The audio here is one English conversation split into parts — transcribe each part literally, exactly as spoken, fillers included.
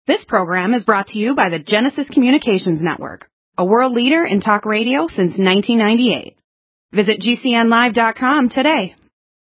This program is brought to you by the Genesis Communications Network, a world leader in talk radio since nineteen ninety-eight. Visit G C N live dot com today.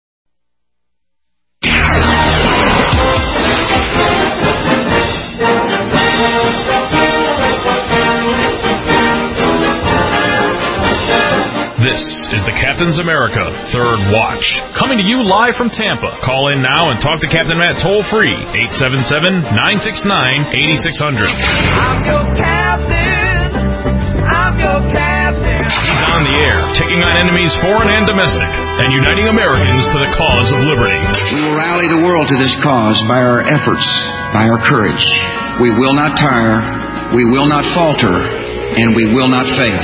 This is the Captain's America Third Watch, coming to you live from Tampa. Call in now and talk to Captain Matt toll-free, eight seven seven, nine six nine, eight six zero zero. I'm your captain. I'm your captain. He's on the air, taking on enemies foreign and domestic, and uniting Americans to the cause of liberty. We will rally the world to this cause by our efforts, by our courage. We will not tire, we will not falter, and we will not fail.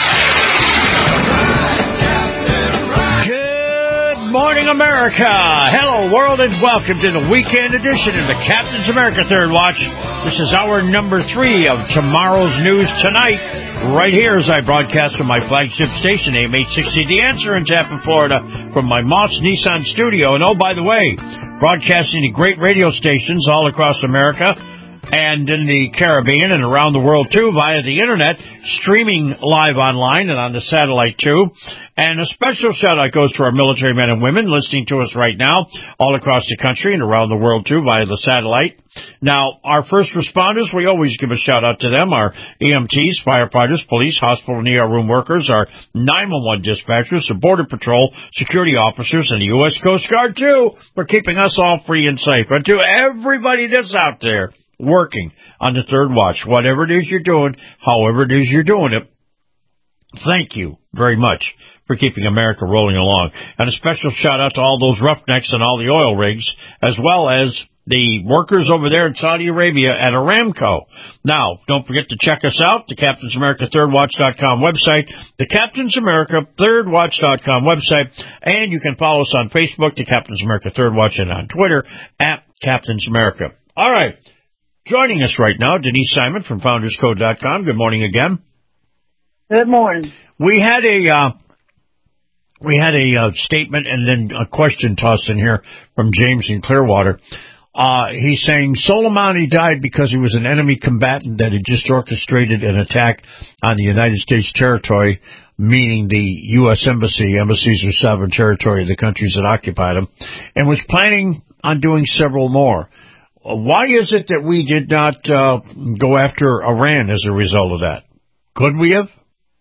Good morning, America. Hello, world, and welcome to the weekend edition of the Captain's America Third Watch. This is hour number three of tomorrow's news tonight, right here as I broadcast from my flagship station, A M eight sixty The Answer in Tampa, Florida, from my Moss Nissan studio. And oh, by the way, broadcasting to great radio stations all across America and in the Caribbean and around the world, too, via the Internet, streaming live online and on the satellite, too. And a special shout-out goes to our military men and women listening to us right now all across the country and around the world, too, via the satellite. Now, our first responders, we always give a shout-out to them, our E M Ts, firefighters, police, hospital and E R room workers, our nine one one dispatchers, the Border Patrol, security officers, and the U S Coast Guard, too, for keeping us all free and safe. And to everybody that's out there working on the Third Watch, whatever it is you're doing, however it is you're doing it, thank you very much for keeping America rolling along. And a special shout out to all those roughnecks and all the oil rigs, as well as the workers over there in Saudi Arabia at Aramco. Now, don't forget to check us out, the Captain's America Third Watch dot com website, the Captain's America Third Watch dot com website, and you can follow us on Facebook, the Captain's America Third Watch, and on Twitter, at Captain's America. All right. Joining us right now, Denise Simon from Founders Code dot com. Good morning again. Good morning. We had a uh, we had a uh, statement and then a question tossed in here from James in Clearwater. Uh, he's saying Soleimani died because he was an enemy combatant that had just orchestrated an attack on the United States territory, meaning the U S Embassy. Embassies are sovereign territory of the countries that occupied them, and was planning on doing several more. Why is it that we did not uh, go after Iran as a result of that? Could we have?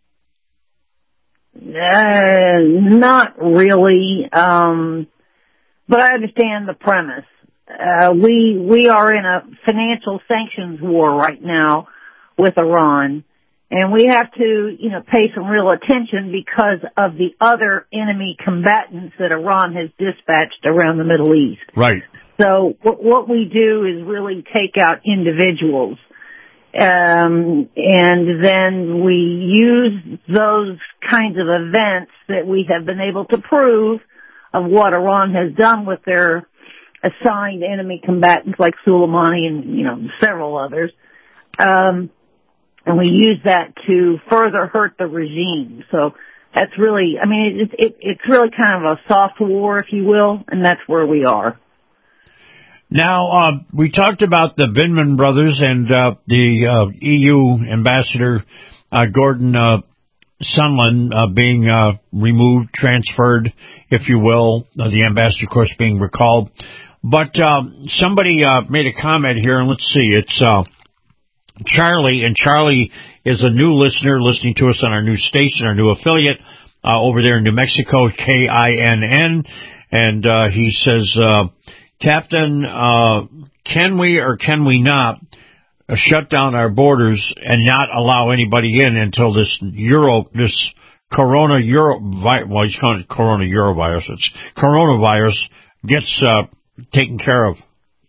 Uh, not really, um, but I understand the premise. Uh, we we are in a financial sanctions war right now with Iran, and we have to, you know, pay some real attention because of the other enemy combatants that Iran has dispatched around the Middle East. Right. So what we do is really take out individuals, um, and then we use those kinds of events that we have been able to prove of what Iran has done with their assigned enemy combatants like Soleimani and, you know, several others, um, and we use that to further hurt the regime. So that's really, I mean, it, it, it's really kind of a soft war, if you will, and that's where we are. Now, uh, we talked about the Vindman brothers and uh, the uh, E U ambassador, uh, Gordon uh, Sondland, uh, being uh, removed, transferred, if you will, uh, the ambassador, of course, being recalled. But uh, somebody uh, made a comment here, and let's see, it's uh, Charlie, and Charlie is a new listener listening to us on our new station, our new affiliate uh, over there in New Mexico, K I N N, and uh, he says, uh, Captain, uh, can we or can we not uh, shut down our borders and not allow anybody in until this Euro, this Corona Euro, well, he's calling it Corona Eurovirus, it's coronavirus gets uh, taken care of?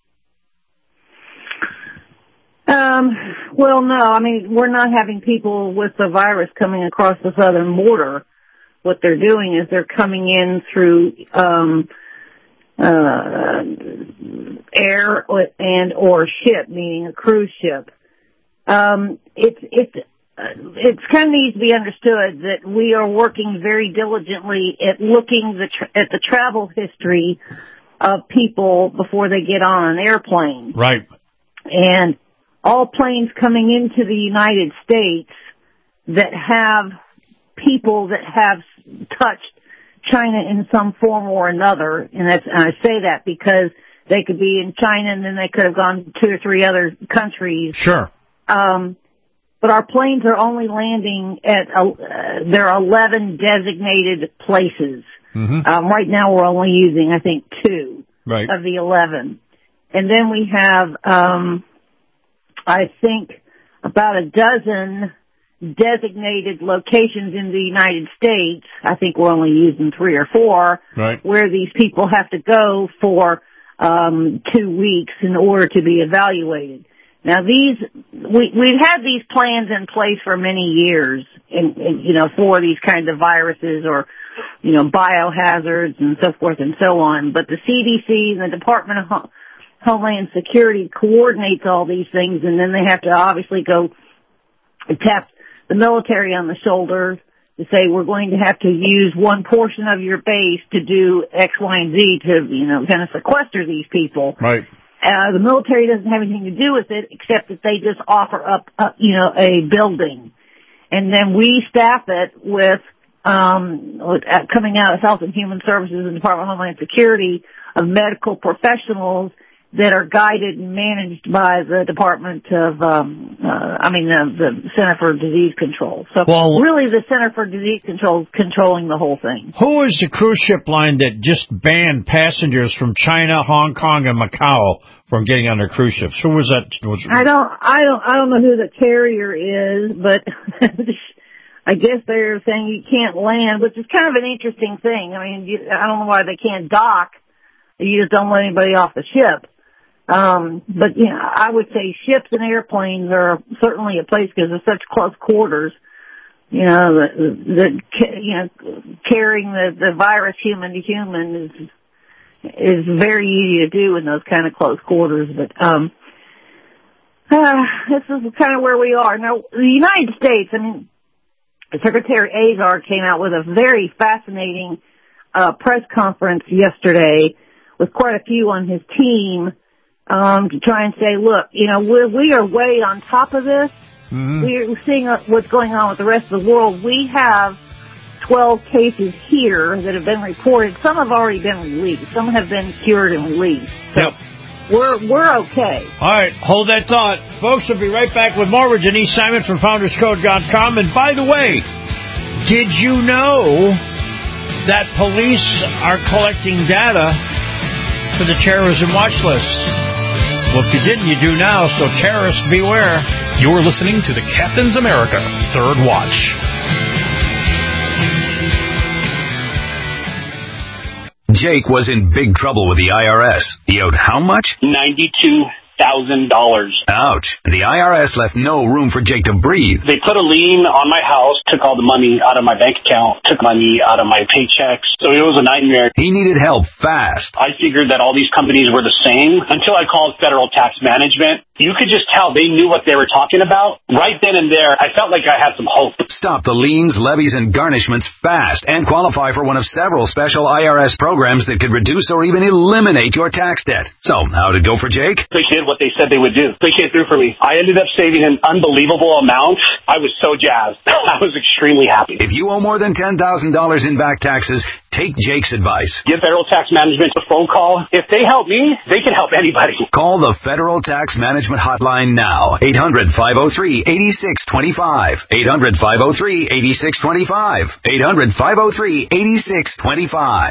Um, well, no, I mean, we're not having people with the virus coming across the southern border. What they're doing is they're coming in through, um, uh, air and or ship, meaning a cruise ship. Um, it's, it's, uh, it's kind of needs to be understood that we are working very diligently at looking the tra- at the travel history of people before they get on an airplane. Right. And all planes coming into the United States that have people that have touched China in some form or another, and, that's, and I say that because they could be in China and then they could have gone to two or three other countries. Sure. Um, but our planes are only landing at, uh, there are eleven designated places. Mm-hmm. Um, right now we're only using, I think, two right. of the eleven. And then we have, um, I think, about a dozen designated locations in the United States. I think we're only using three or four, right. where these people have to go for um two weeks in order to be evaluated. Now these, we, we've had these plans in place for many years, and, and, you know, for these kinds of viruses or, you know, biohazards and so forth and so on. But the C D C and the Department of Ho- Homeland Security coordinates all these things, and then they have to obviously go tap the military on the shoulder to say, we're going to have to use one portion of your base to do X, Y, and Z to, you know, kind of sequester these people. Right. Uh, the military doesn't have anything to do with it except that they just offer up, uh, you know, a building. And then we staff it with, um, with, uh, coming out of Health and Human Services and Department of Homeland Security of medical professionals that are guided and managed by the Department of, um, uh, I mean, the, the Center for Disease Control. So well, really the Center for Disease Control is controlling the whole thing. Who is the cruise ship line that just banned passengers from China, Hong Kong, and Macau from getting on their cruise ships? Who was that? Was I don't, I don't, I don't know who the carrier is, but I guess they're saying you can't land, which is kind of an interesting thing. I mean, you, I don't know why they can't dock. You just don't let anybody off the ship. Um, but, you know, I would say ships and airplanes are certainly a place because they're such close quarters. You know, the, the, you know, carrying the, the virus human to human is, is very easy to do in those kind of close quarters. But, um, uh, this is kind of where we are. Now, the United States, I mean, Secretary Azar came out with a very fascinating, uh, press conference yesterday with quite a few on his team. Um, to try and say, look, you know, we're, we are way on top of this. Mm-hmm. We're seeing what's going on with the rest of the world. We have twelve cases here that have been reported. Some have already been released. Some have been cured and released. So yep. we're, we're okay. All right. Hold that thought. Folks, we'll be right back with more with Denise Simon from Founders Code dot com. And by the way, did you know that police are collecting data for the terrorism watch list? Well, if you didn't, you do now, so terrorists beware. You're listening to the Captain's America Third Watch. Jake was in big trouble with the I R S. He owed how much? ninety-two thousand dollars. Ouch. The I R S left no room for Jake to breathe. They put a lien on my house, took all the money out of my bank account, took money out of my paychecks. So it was a nightmare. He needed help fast. I figured that all these companies were the same until I called Federal Tax Management. You could just tell they knew what they were talking about. Right then and there, I felt like I had some hope. Stop the liens, levies, and garnishments fast and qualify for one of several special I R S programs that could reduce or even eliminate your tax debt. So, how'd it go for Jake? They did what they said they would do. They came through for me. I ended up saving an unbelievable amount. I was so jazzed. I was extremely happy. If you owe more than ten thousand dollars in back taxes, take Jake's advice. Give Federal Tax Management a phone call. If they help me, they can help anybody. Call the Federal Tax Management Hotline now. eight hundred, five oh three, eight six two five. eight hundred, five oh three, eight six two five. eight hundred, five oh three, eight six two five.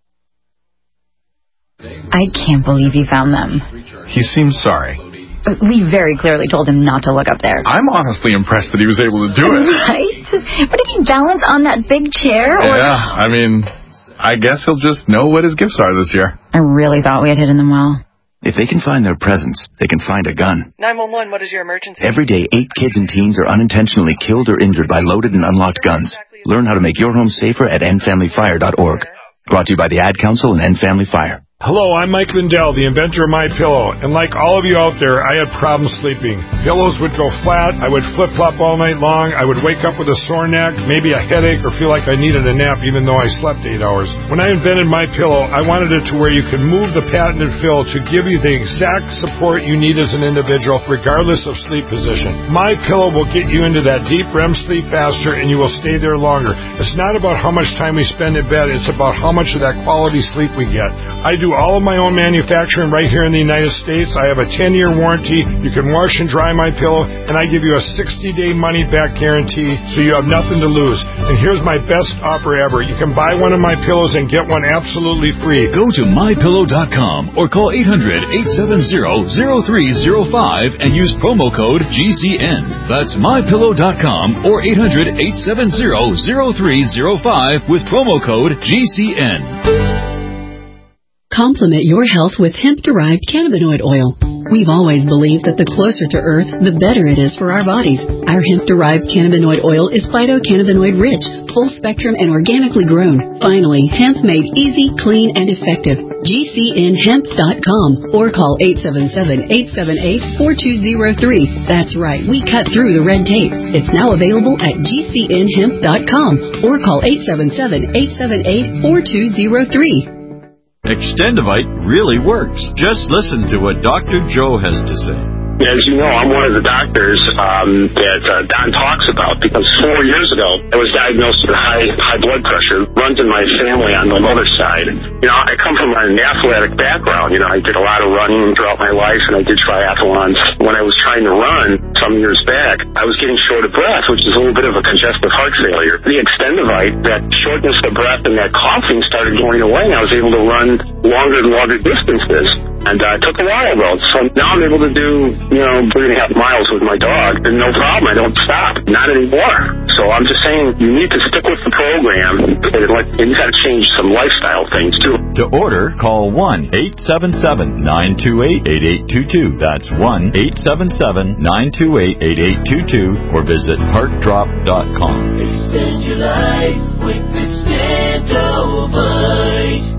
I can't believe he found them. He seems sorry. We very clearly told him not to look up there. I'm honestly impressed that he was able to do it. Right? But did he balance on that big chair? Or... Yeah, I mean, I guess he'll just know what his gifts are this year. I really thought we had hidden them well. If they can find their presents, they can find a gun. nine one one, what is your emergency? Every day, eight kids and teens are unintentionally killed or injured by loaded and unlocked guns. Learn how to make your home safer at end family fire dot org. Brought to you by the Ad Council and End Family Fire. Hello, I'm Mike Lindell, the inventor of MyPillow, and like all of you out there, I had problems sleeping. Pillows would go flat, I would flip-flop all night long, I would wake up with a sore neck, maybe a headache, or feel like I needed a nap even though I slept eight hours. When I invented MyPillow, I wanted it to where you could move the patented fill to give you the exact support you need as an individual, regardless of sleep position. MyPillow will get you into that deep R E M sleep faster, and you will stay there longer. It's not about how much time we spend in bed, it's about how much of that quality sleep we get. I do all of my own manufacturing right here in the United States. I have a ten-year warranty. You can wash and dry my pillow, and I give you a sixty-day money-back guarantee, so you have nothing to lose. And here's my best offer ever. You can buy one of my pillows and get one absolutely free. Go to my pillow dot com or call eight hundred, eight seven zero, zero three zero five and use promo code G C N. That's my pillow dot com or eight hundred, eight seven zero, zero three zero five with promo code G C N. Complement your health with hemp-derived cannabinoid oil. We've always believed that the closer to Earth, the better it is for our bodies. Our hemp-derived cannabinoid oil is phytocannabinoid-rich, full-spectrum, and organically grown. Finally, hemp made easy, clean, and effective. G C N hemp dot com or call eight seven seven, eight seven eight, four two zero three. That's right, we cut through the red tape. It's now available at G C N hemp dot com or call eight seven seven, eight seven eight, four two zero three. Extendivite really works. Just listen to what Doctor Joe has to say. As you know, I'm one of the doctors um, that uh, Don talks about, because four years ago, I was diagnosed with high high blood pressure. Runs in my family on the mother's side. You know, I come from an athletic background. You know, I did a lot of running throughout my life, and I did triathlons. When I was trying to run some years back, I was getting short of breath, which is a little bit of a congestive heart failure. The Extendivite, that shortness of breath and that coughing started going away, and I was able to run longer and longer distances. And uh, it took a while, though. So now I'm able to do, you know, three and a half miles with my dog, and no problem. I don't stop. Not anymore. So I'm just saying, you need to stick with the program, and, like, and you got to change some lifestyle things, too. To order, call one eight seven seven, nine two eight, eight eight two two. That's one eight seven seven, nine two eight, eight eight two two, or visit heart drop dot com. Extend your life with Extendivite.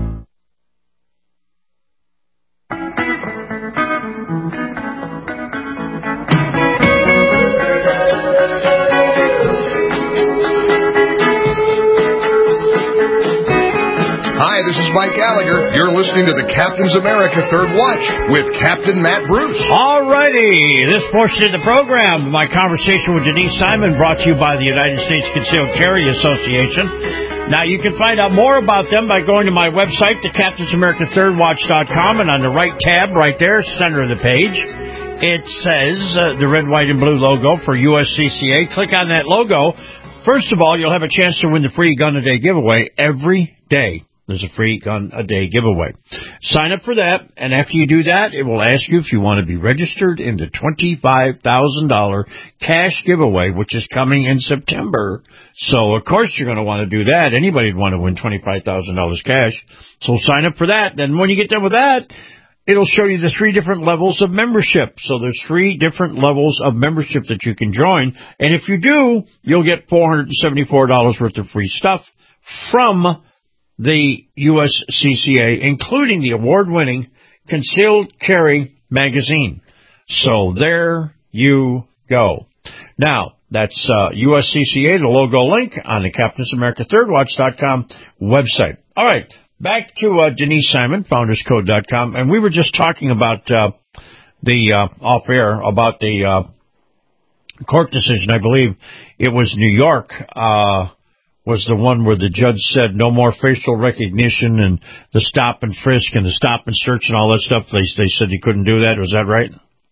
Hi, this is Mike Gallagher. You're listening to the Captain's America Third Watch with Captain Matt Bruce. All righty. This portion of the program, my conversation with Denise Simon, brought to you by the United States Concealed Carry Association. Now, you can find out more about them by going to my website, the captains america third watch dot com, and on the right tab right there, center of the page, it says uh, the red, white, and blue logo for U S C C A. Click on that logo. First of all, you'll have a chance to win the free Gun a Day giveaway every day. There's a free Gun a Day giveaway. Sign up for that, and after you do that, it will ask you if you want to be registered in the twenty-five thousand dollars cash giveaway, which is coming in September. So, of course, you're going to want to do that. Anybody would want to win twenty-five thousand dollars cash. So sign up for that. Then when you get done with that, it'll show you the three different levels of membership. So there's three different levels of membership that you can join. And if you do, you'll get four hundred seventy-four dollars worth of free stuff from the U S C C A, including the award-winning Concealed Carry magazine. So there you go. Now, that's uh, U S C C A, the logo link on the captains america third watch dot com website. All right, back to uh, Denise Simon, founders code dot com, and we were just talking about uh, the uh, off-air, about the uh, court decision. I believe it was New York, uh was the one where the judge said no more facial recognition and the stop and frisk and the stop and search and all that stuff. They they said you couldn't do that. Was that right?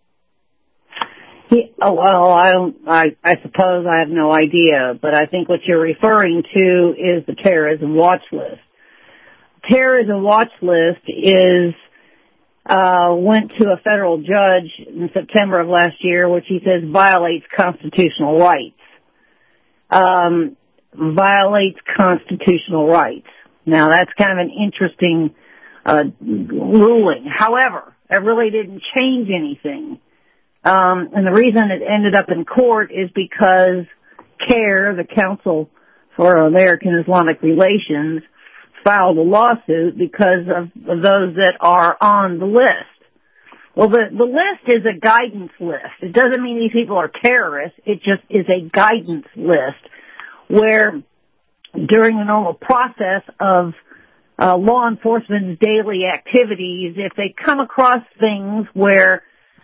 Yeah, well, I don't. I, I suppose I have no idea, but I think what you're referring to is the terrorism watch list. Terrorism watch list is uh went to a federal judge in September of last year, which he says violates constitutional rights. Um. violates constitutional rights. Now, that's kind of an interesting uh, ruling. However, it really didn't change anything. Um, and the reason it ended up in court is because CAIR, the Council for American Islamic Relations, filed a lawsuit because of, of those that are on the list. Well, the, the list is a guidance list. It doesn't mean these people are terrorists. It just is a guidance list where during the normal process of uh, law enforcement's daily activities, if they come across things where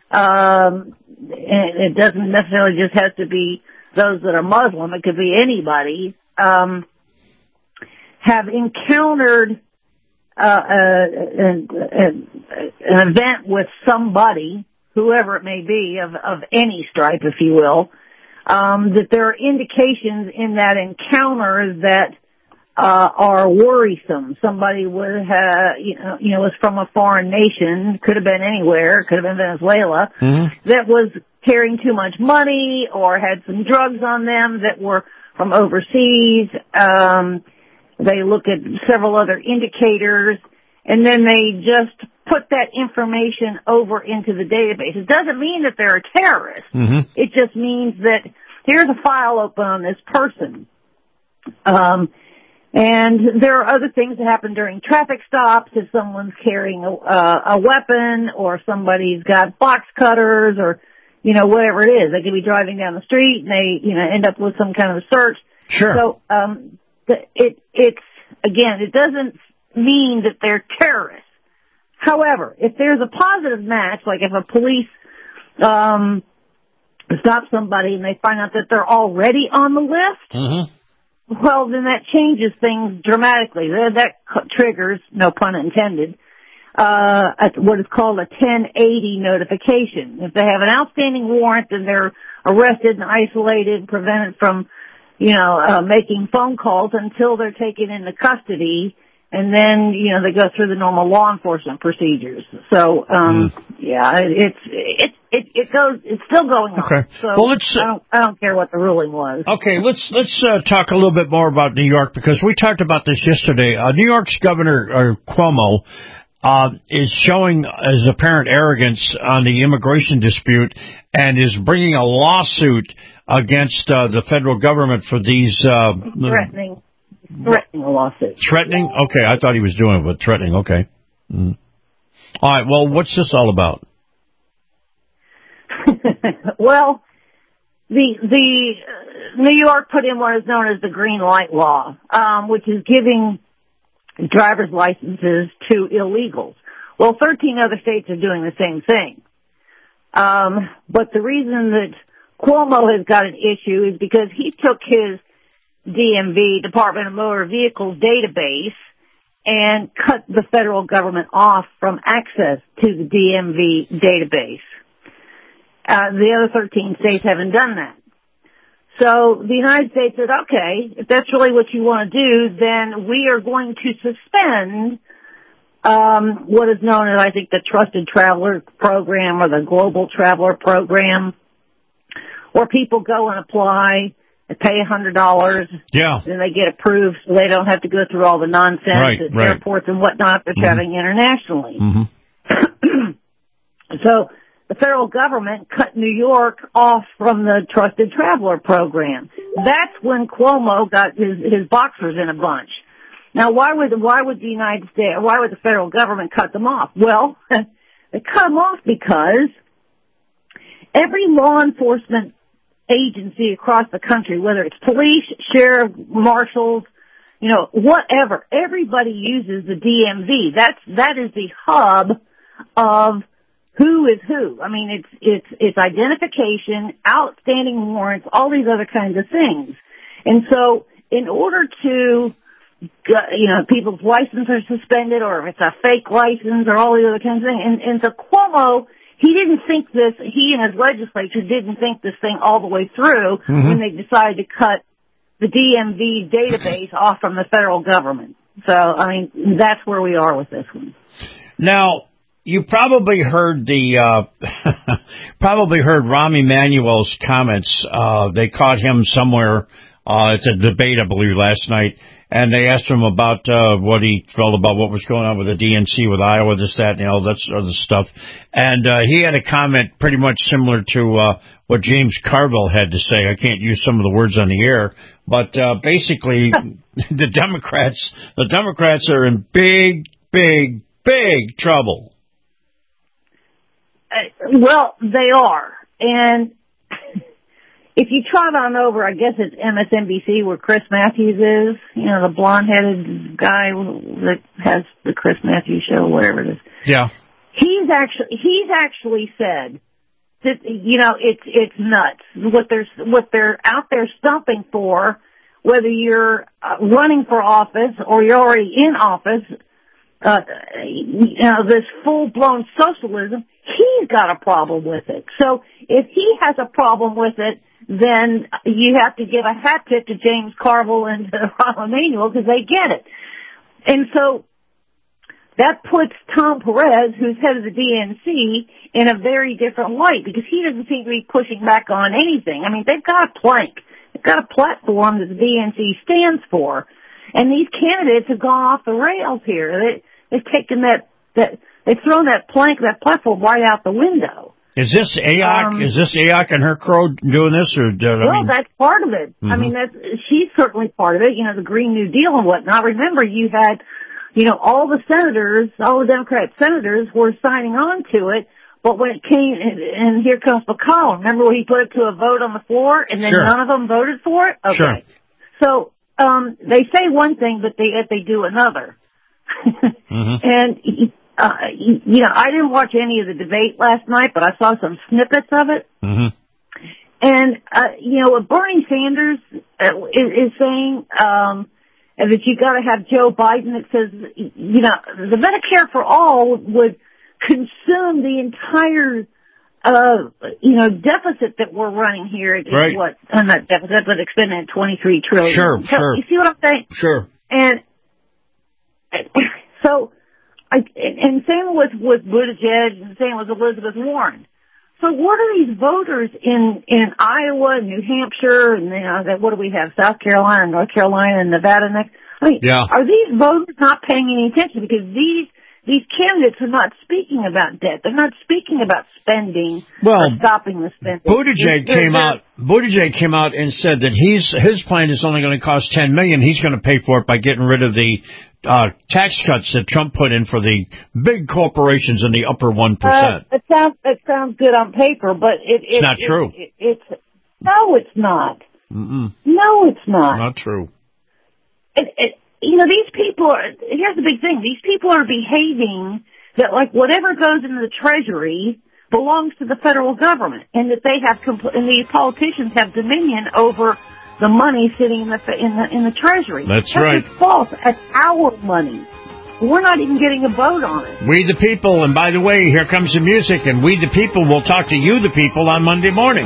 um, and it doesn't necessarily just have to be those that are Muslim, it could be anybody, um, have encountered Uh, an, an, an event with somebody, whoever it may be, of, of any stripe, if you will, um, that there are indications in that encounter that uh, are worrisome. Somebody would have, you know, you know, was from a foreign nation, could have been anywhere, could have been Venezuela, mm-hmm. that was carrying too much money or had some drugs on them that were from overseas. Um, They look at several other indicators, and then they just put that information over into the database. It doesn't mean that they're a terrorist. Mm-hmm. It just means that here's a file open on this person. Um, and there are other things that happen during traffic stops. If someone's carrying a, uh, a weapon, or somebody's got box cutters, or, you know, whatever it is. They could be driving down the street and they, you know, end up with some kind of a search. Sure. So, um, It, it's, again, it doesn't mean that they're terrorists. However, if there's a positive match, like if a police, um, stop somebody and they find out that they're already on the list, mm-hmm. well, then that changes things dramatically. That, that triggers, no pun intended, uh, what is called a ten eighty notification. If they have an outstanding warrant, then they're arrested and isolated, prevented from you know, uh, making phone calls until they're taken into custody, and then, you know, they go through the normal law enforcement procedures. So, um, mm. yeah, it's, it, it, it goes, it's still going on. Okay. So well, let's, I don't, I don't care what the ruling was. Okay, let's, let's, uh, talk a little bit more about New York, because we talked about this yesterday. Uh, New York's Governor, uh, Cuomo, uh, is showing his apparent arrogance on the immigration dispute and is bringing a lawsuit against uh, the federal government for these... Uh, threatening. Threatening a lawsuit. Threatening? Okay, I thought he was doing it, but threatening, okay. Mm. All right, well, what's this all about? Well, the the uh, New York put in what is known as the green light law, um, which is giving driver's licenses to illegals. Well, thirteen other states are doing the same thing. Um, but the reason that Cuomo has got an issue is because he took his D M V, Department of Motor Vehicles database, and cut the federal government off from access to the D M V database. Uh, the other thirteen states haven't done that. So the United States said, okay, if that's really what you want to do, then we are going to suspend um, what is known as, I think, the Trusted Traveler Program or the Global Traveler Program, where people go and apply and pay one hundred dollars. Yeah. Then they get approved so they don't have to go through all the nonsense right, at right. airports and whatnot if they're mm-hmm. traveling internationally. Mm-hmm. So the federal government cut New York off from the Trusted Traveler Program. That's when Cuomo got his, his boxers in a bunch. Now, why would why would the United States, why would the federal government cut them off? Well, they cut them off because every law enforcement agency across the country, whether it's police, sheriff, marshals, you know, whatever, everybody uses the D M V. That's that is the hub of who is who. I mean, it's it's it's identification, outstanding warrants, all these other kinds of things. And so, in order to, you know, people's licenses are suspended, or if it's a fake license, or all these other kinds of things. And, and so Cuomo, he didn't think this, he and his legislature didn't think this thing all the way through mm-hmm. when they decided to cut the D M V database off from the federal government. So, I mean, that's where we are with this one. Now, you probably heard the, uh, probably heard Rahm Emanuel's comments. Uh, they caught him somewhere uh, at the debate, I believe, last night. And they asked him about uh, what he felt about what was going on with the D N C, with Iowa, this, that, and all that other stuff. And uh, he had a comment pretty much similar to uh, what James Carville had to say. I can't use some of the words on the air, but uh, basically, the Democrats, the Democrats are in big, big, big trouble. Uh, well, they are, and if you trot on over, I guess it's M S N B C where Chris Matthews is, you know, the blonde-headed guy that has the Chris Matthews show, whatever it is. Yeah. He's actually, he's actually said that, you know, it's, it's nuts. What they're, what they're out there stumping for, whether you're uh, running for office or you're already in office, uh, you know, this full-blown socialism, he's got a problem with it. So if he has a problem with it, then you have to give a hat tip to James Carville and to Rahm Emanuel because they get it. And so that puts Tom Perez, who's head of the D N C, in a very different light because he doesn't seem to be pushing back on anything. I mean, they've got a plank. They've got a platform that the D N C stands for. And these candidates have gone off the rails here. They, they've taken that, that, they've thrown that plank, that platform right out the window. Is this A O C? Um, is this A O C and her crew doing this, or? Did, I well, mean, that's part of it. Mm-hmm. I mean, that's she's certainly part of it. You know, the Green New Deal and whatnot. Remember, you had, you know, all the senators, all the Democrat senators were signing on to it. But when it came, and, and here comes McCollum. Remember when he put it to a vote on the floor, and then sure. none of them voted for it? Okay. Sure. So um, they say one thing, but they yet they do another. mm-hmm. And. Uh, you know, I didn't watch any of the debate last night, but I saw some snippets of it. Mm-hmm. And, uh, you know, what Bernie Sanders uh, is, is saying, um, that you gotta have Joe Biden that says, you know, the Medicare for all would consume the entire, uh, you know, deficit that we're running here. It's right. what, uh, not deficit, but expending twenty-three trillion dollars. Sure, so, sure. You see what I'm saying? Sure. And, so, I, and same with, with Buttigieg and same with Elizabeth Warren. So what are these voters in, in Iowa and New Hampshire and, you know, that, what do we have, South Carolina, North Carolina, and Nevada next? I mean, yeah. Are these voters not paying any attention? Because these, these candidates are not speaking about debt. They're not speaking about spending well, or stopping the spending. Buttigieg they're, came they're, out, Buttigieg came out and said that he's, his plan is only going to cost ten million dollars. He's going to pay for it by getting rid of the Uh, tax cuts that Trump put in for the big corporations in the upper one percent. Uh, it sounds, it sounds good on paper, but it, it, it's not it, true. It, it, it's, no, it's not. Mm-mm. No, it's not. Not true. It, it, you know, these people are, here's the big thing. These people are behaving that like whatever goes into the Treasury belongs to the federal government and that they have, compl- and these politicians have dominion over the money sitting in the in the in the Treasury. That's, That's right. That's false. That's our money. We're not even getting a vote on it. We the people, and by the way, here comes the music, and we the people will talk to you the people on Monday morning.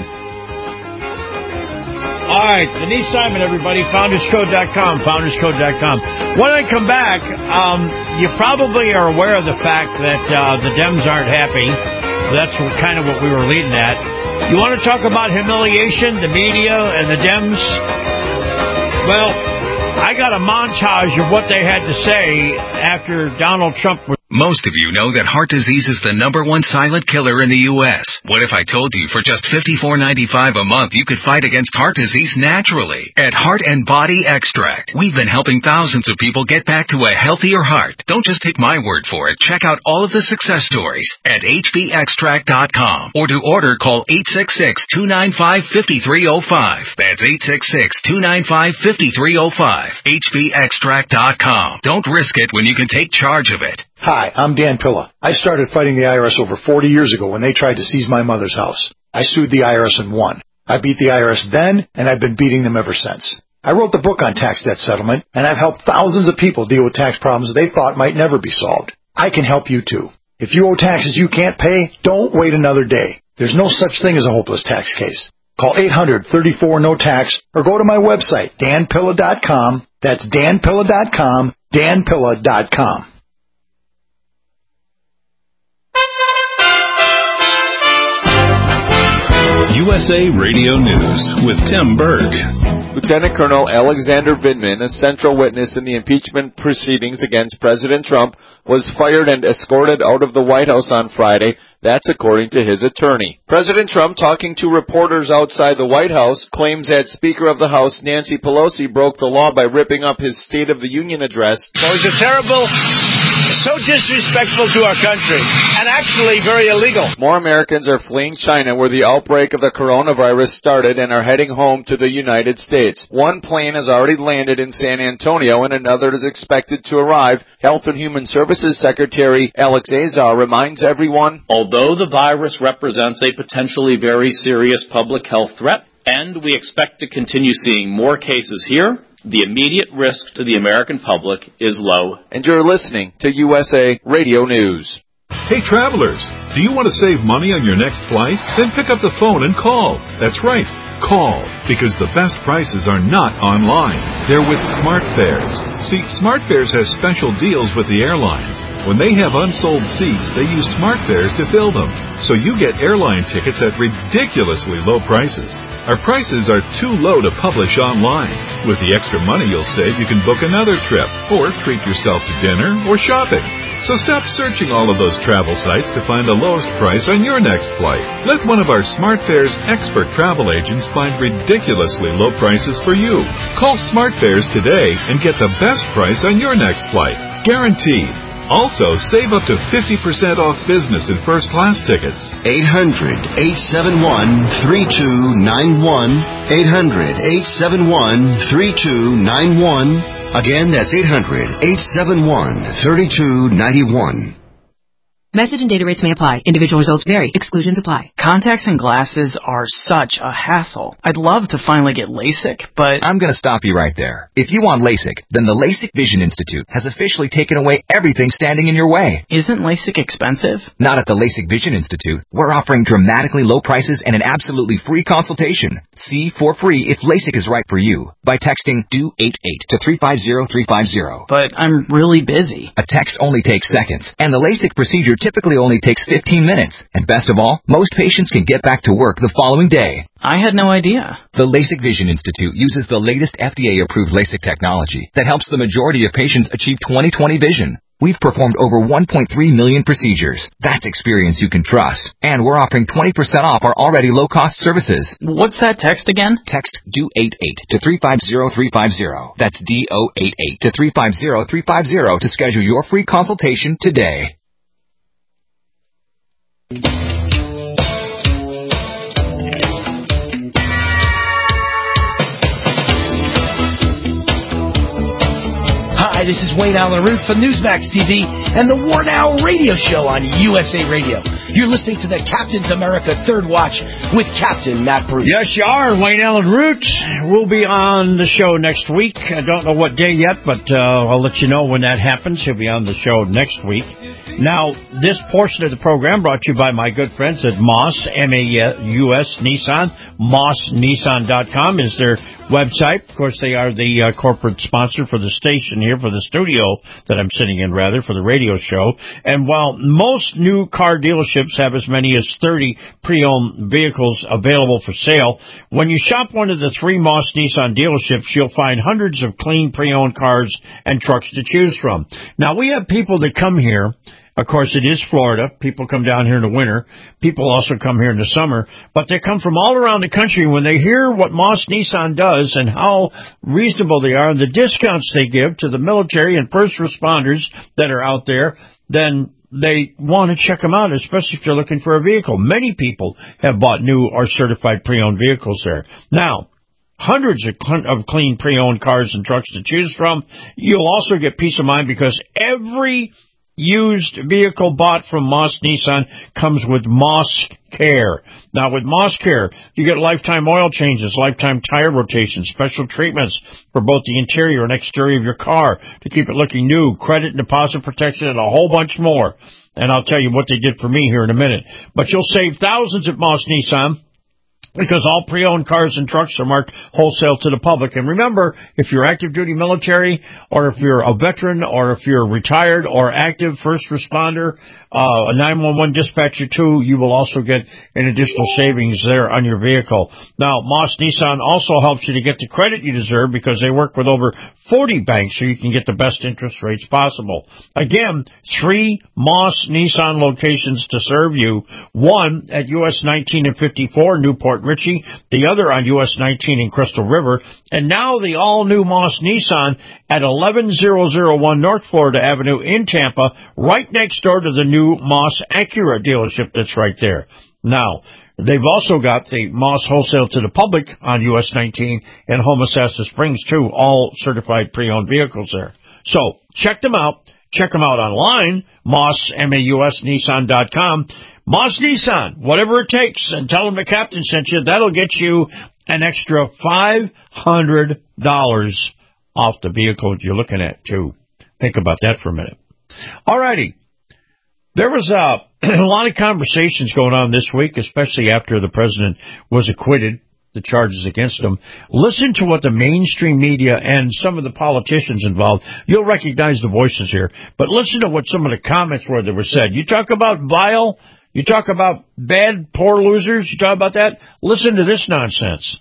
All right, Denise Simon, everybody, founders code dot com, founders code dot com. When I come back, um, you probably are aware of the fact that uh, the Dems aren't happy. That's kind of what we were leading at. You want to talk about humiliation, the media, and the Dems? Well, I got a montage of what they had to say after Donald Trump was... Most of you know that heart disease is the number one silent killer in the U S What if I told you for just fifty-four ninety-five a month you could fight against heart disease naturally? At Heart and Body Extract, we've been helping thousands of people get back to a healthier heart. Don't just take my word for it. Check out all of the success stories at H B extract dot com. Or to order, call eight six six, two nine five, five three zero five. That's eight six six, two nine five, five three zero five. H B extract dot com. Don't risk it when you can take charge of it. Hi, I'm Dan Pilla. I started fighting the I R S over forty years ago when they tried to seize my mother's house. I sued the I R S and won. I beat the I R S then, and I've been beating them ever since. I wrote the book on tax debt settlement, and I've helped thousands of people deal with tax problems they thought might never be solved. I can help you too. If you owe taxes you can't pay, don't wait another day. There's no such thing as a hopeless tax case. Call eight hundred, thirty-four, no tax or go to my website, dan pilla dot com. That's dan pilla dot com, dan pilla dot com. U S A Radio News with Tim Berg. Lieutenant Colonel Alexander Vindman, a central witness in the impeachment proceedings against President Trump, was fired and escorted out of the White House on Friday. That's according to his attorney. President Trump, talking to reporters outside the White House, claims that Speaker of the House Nancy Pelosi broke the law by ripping up his State of the Union address. So he's a terrible, so disrespectful to our country, and actually very illegal. More Americans are fleeing China, where the outbreak of the coronavirus started, and are heading home to the United States. One plane has already landed in San Antonio, and another is expected to arrive. Health and Human Services Secretary Alex Azar reminds everyone, although the virus represents a potentially very serious public health threat, and we expect to continue seeing more cases here, the immediate risk to the American public is low. And you're listening to U S A Radio News. Hey travelers, do you want to save money on your next flight? Then pick up the phone and call. That's right, call, because the best prices are not online. They're with SmartFares. See, SmartFares has special deals with the airlines. When they have unsold seats, they use SmartFares to fill them. So you get airline tickets at ridiculously low prices. Our prices are too low to publish online. With the extra money you'll save, you can book another trip, or treat yourself to dinner or shopping. So stop searching all of those travel sites to find the lowest price on your next flight. Let one of our SmartFares expert travel agents find ridiculously low prices for you. Call SmartFares today and get the best price on your next flight. Guaranteed. Also, save up to fifty percent off business and first class tickets. eight hundred, eight seven one, three two nine one. eight hundred, eight seven one, three two nine one. Again, that's eight hundred, eight seven one, three two nine one. Message and data rates may apply. Individual results vary. Exclusions apply. Contacts and glasses are such a hassle. I'd love to finally get LASIK, but... I'm going to stop you right there. If you want LASIK, then the LASIK Vision Institute has officially taken away everything standing in your way. Isn't LASIK expensive? Not at the LASIK Vision Institute. We're offering dramatically low prices and an absolutely free consultation. See for free if LASIK is right for you by texting D O eight eight to three five zero three five zero. But I'm really busy. A text only takes seconds, and the LASIK procedure typically only takes fifteen minutes. And best of all, most patients can get back to work the following day. I had no idea. The LASIK Vision Institute uses the latest F D A-approved LASIK technology that helps the majority of patients achieve twenty twenty vision. We've performed over one point three million procedures. That's experience you can trust. And we're offering twenty percent off our already low-cost services. What's that text again? Text D O eight eight to three five zero three five zero. That's D O eight eight to three five zero three five zero to schedule your free consultation today. Hi, this is Wayne Allen Root for Newsmax T V and the War Now radio show on U S A Radio. You're listening to the Captain's America Third Watch with Captain Matt Bruce. Yes, you are. Wayne Allen Root will be on the show next week. I don't know what day yet, but uh, I'll let you know when that happens. He'll be on the show next week. Now, this portion of the program brought to you by my good friends at Moss, M A U S Nissan. Moss Nissan dot com is their website. Of course, they are the uh, corporate sponsor for the station here, for the studio that I'm sitting in, rather, for the radio show. And while most new car dealerships have as many as thirty pre-owned vehicles available for sale, when you shop one of the three Moss Nissan dealerships, you'll find hundreds of clean pre-owned cars and trucks to choose from. Now, we have people that come here. Of course, it is Florida. People come down here in the winter. People also come here in the summer. But they come from all around the country. When they hear what Moss Nissan does and how reasonable they are and the discounts they give to the military and first responders that are out there, then they want to check them out, especially if they're looking for a vehicle. Many people have bought new or certified pre-owned vehicles there. Now, hundreds of, cl- of clean pre-owned cars and trucks to choose from. You'll also get peace of mind because every used vehicle bought from Moss Nissan comes with Moss Care. Now, with Moss Care, you get lifetime oil changes, lifetime tire rotations, special treatments for both the interior and exterior of your car to keep it looking new, credit and deposit protection, and a whole bunch more. And I'll tell you what they did for me here in a minute. But you'll save thousands at Moss Nissan. because all pre-owned cars and trucks are marked wholesale to the public. And remember, if you're active duty military, or if you're a veteran, or if you're retired or active first responder, uh, a nine one one dispatcher too, you will also get an additional savings there on your vehicle. Now, Moss Nissan also helps you to get the credit you deserve because they work with over forty banks so you can get the best interest rates possible. Again, three Moss Nissan locations to serve you. One at U S nineteen and fifty-four, Newport Richie. The other on U S nineteen in Crystal River. And now the all-new Moss Nissan at eleven thousand one North Florida Avenue in Tampa, right next door to the new Moss Acura dealership that's right there. Now, they've also got the Moss Wholesale to the Public on U S nineteen and Homosassa Springs, too, all certified pre-owned vehicles there. So, check them out. Check them out online, Moss, M A U S, Nissan dot com. Moss Nissan, whatever it takes, and tell them the captain sent you. That'll get you an extra five hundred dollars off the vehicle you're looking at, too. Think about that for a minute. All righty. There was a, a lot of conversations going on this week, especially after the president was acquitted, the charges against him. Listen to what the mainstream media and some of the politicians involved, you'll recognize the voices here, but listen to what some of the comments were that were said. You talk about vile, you talk about bad, poor losers, you talk about that, listen to this nonsense.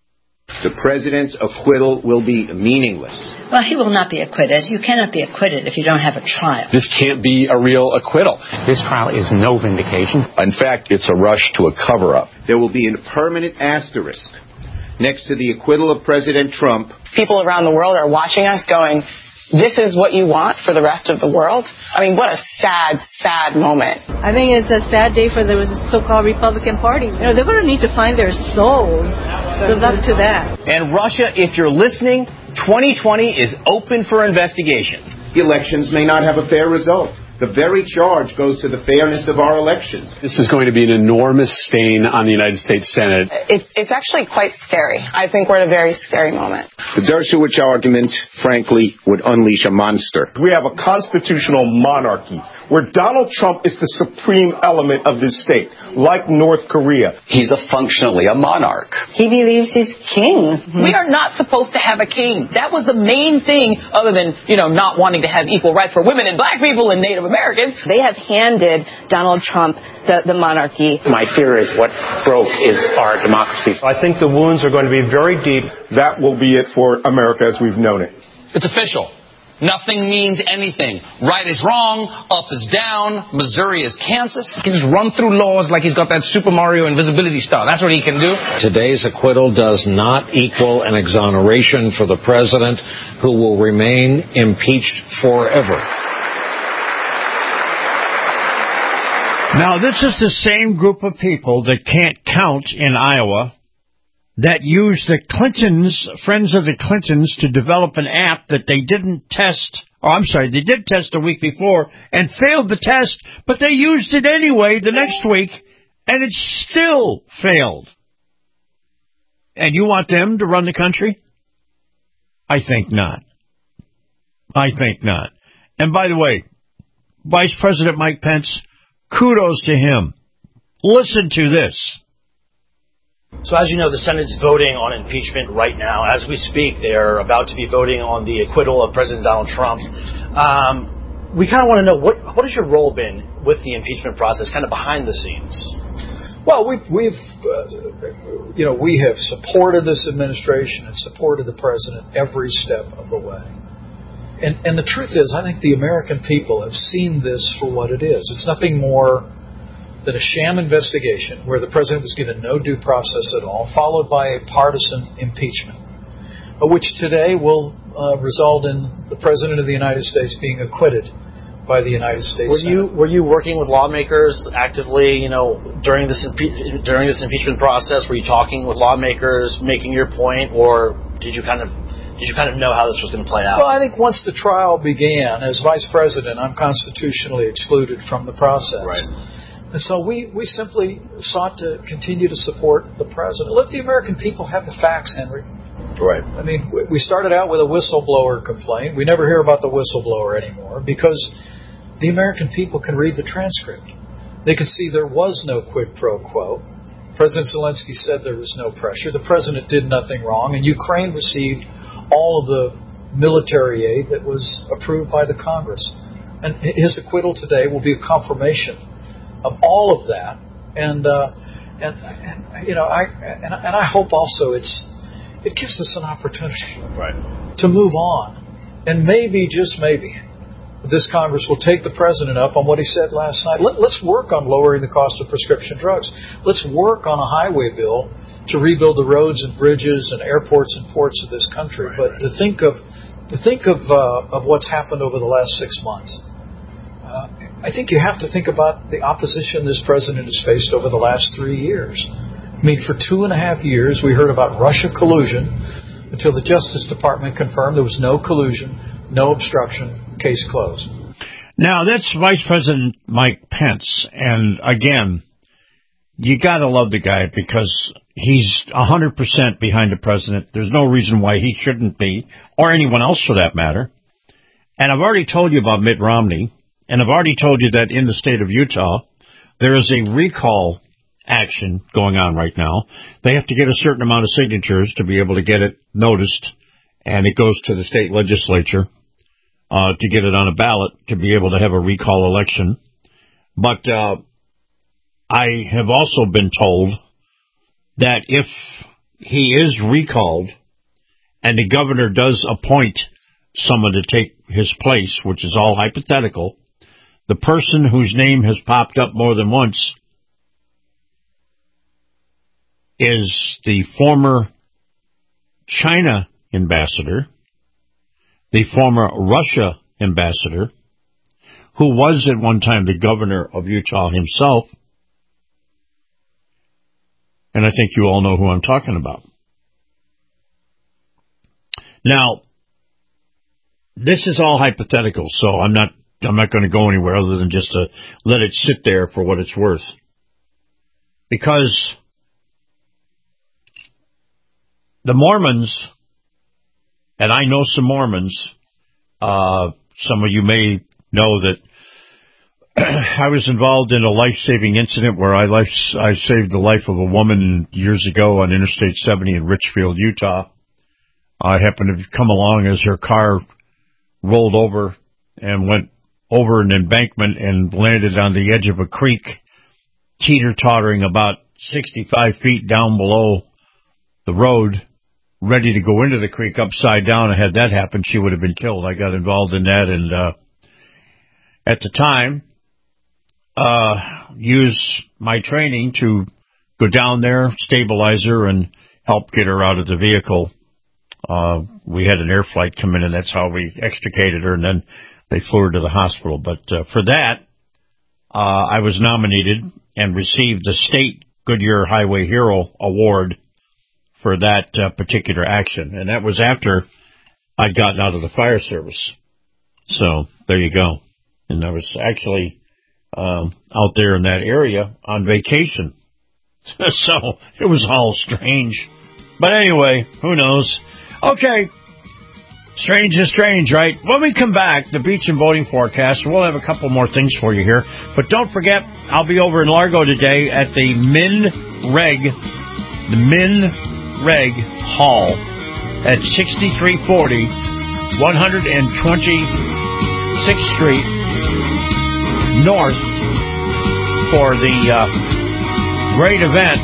The president's acquittal will be meaningless. Well, he will not be acquitted. You cannot be acquitted if you don't have a trial. This can't be a real acquittal. This trial is no vindication. In fact, it's a rush to a cover-up. There will be a permanent asterisk next to the acquittal of President Trump. People around the world are watching us going, this is what you want for the rest of the world? I mean, what a sad, sad moment. I think it's a sad day for the so-called Republican Party. You know, they're going to need to find their souls. Good luck to that. And Russia, if you're listening, twenty twenty is open for investigations. The elections may not have a fair result. The very charge goes to the fairness of our elections. This is going to be an enormous stain on the United States Senate. It's, it's actually quite scary. I think we're at a very scary moment. The Dershowitz argument, frankly, would unleash a monster. We have a constitutional monarchy where Donald Trump is the supreme element of this state, like North Korea. He's a functionally a monarch. He believes he's king. Mm-hmm. We are not supposed to have a king. That was the main thing, other than, you know, not wanting to have equal rights for women and black people and Native Americans. They have handed Donald Trump the, the monarchy. My fear is what broke is our democracy. I think the wounds are going to be very deep. That will be it for America as we've known it. It's official. Nothing means anything. Right is wrong, up is down, Missouri is Kansas. He can just run through laws like he's got that Super Mario invisibility star. That's what he can do. Today's acquittal does not equal an exoneration for the president, who will remain impeached forever. Now, this is the same group of people that can't count in Iowa that used the Clintons, friends of the Clintons, to develop an app that they didn't test. Oh, I'm sorry, they did test a week before and failed the test, but they used it anyway the next week, and it still failed. And you want them to run the country? I think not. I think not. And by the way, Vice President Mike Pence, kudos to him. Listen to this. So as you know, the Senate's voting on impeachment right now. As we speak, they're about to be voting on the acquittal of President Donald Trump. Um, we kind of want to know, what what has your role been with the impeachment process, kind of behind the scenes? Well, we've, we've uh, you know, we have supported this administration and supported the president every step of the way. And, and the truth is, I think the American people have seen this for what it is. It's nothing more than a sham investigation where the president was given no due process at all, followed by a partisan impeachment, which today will uh, result in the president of the United States being acquitted by the United States Were Senate. you were you working with lawmakers actively, you know, during this impe- during this impeachment process? Were you talking with lawmakers, making your point, or did you kind of did you kind of know how this was going to play out? Well, I think once the trial began, as vice president, I'm constitutionally excluded from the process. Right. And so we, we simply sought to continue to support the president. Let the American people have the facts, Henry. Right. I mean, we started out with a whistleblower complaint. We never hear about the whistleblower anymore because the American people can read the transcript. They can see there was no quid pro quo. President Zelensky said there was no pressure. The president did nothing wrong, and Ukraine received all of the military aid that was approved by the Congress. And his acquittal today will be a confirmation of all of that. And, uh, and, and you know, I and, and I hope also it's it gives us an opportunity right. to move on. And maybe, just maybe, this Congress will take the president up on what he said last night. Let, let's work on lowering the cost of prescription drugs. Let's work on a highway bill to rebuild the roads and bridges and airports and ports of this country. Right, but right. to think of to think of uh, of what's happened over the last six months, uh, I think you have to think about the opposition this president has faced over the last three years. I mean, for two and a half years, we heard about Russia collusion until the Justice Department confirmed there was no collusion, no obstruction. Case closed. Now, that's Vice President Mike Pence. And again, you got to love the guy because he's one hundred percent behind the president. There's no reason why he shouldn't be, or anyone else for that matter. And I've already told you about Mitt Romney, and I've already told you that in the state of Utah, there is a recall action going on right now. They have to get a certain amount of signatures to be able to get it noticed, and it goes to the state legislature. Uh, to get it on a ballot, to be able to have a recall election. But uh, I have also been told that if he is recalled and the governor does appoint someone to take his place, which is all hypothetical, the person whose name has popped up more than once is the former China ambassador, the former Russia ambassador, who was at one time the governor of Utah himself. And I think you all know who I'm talking about. Now, this is all hypothetical, so I'm not I'm not going to go anywhere other than just to let it sit there for what it's worth. Because the Mormons, and I know some Mormons, uh, some of you may know that I was involved in a life-saving incident where I, life, I saved the life of a woman years ago on Interstate seventy in Richfield, Utah. I happened to come along as her car rolled over and went over an embankment and landed on the edge of a creek, teeter-tottering about sixty-five feet down below the road, ready to go into the creek upside down. And had that happened, she would have been killed. I got involved in that, and uh, at the time, uh, use my training to go down there, stabilize her, and help get her out of the vehicle. Uh, we had an air flight come in, and that's how we extricated her, and then they flew her to the hospital. But uh, for that, uh, I was nominated and received the State Goodyear Highway Hero Award for that uh, particular action. And that was after I'd gotten out of the fire service. So there you go. And I was actually um, out there in that area on vacation. So it was all strange. But anyway, who knows? Okay. Strange is strange, right? When we come back, the beach and boating forecast, we'll have a couple more things for you here. But don't forget, I'll be over in Largo today at the Min Reg, the Min Reg Hall at sixty-three forty, one hundred twenty-sixth Street North for the uh, great event,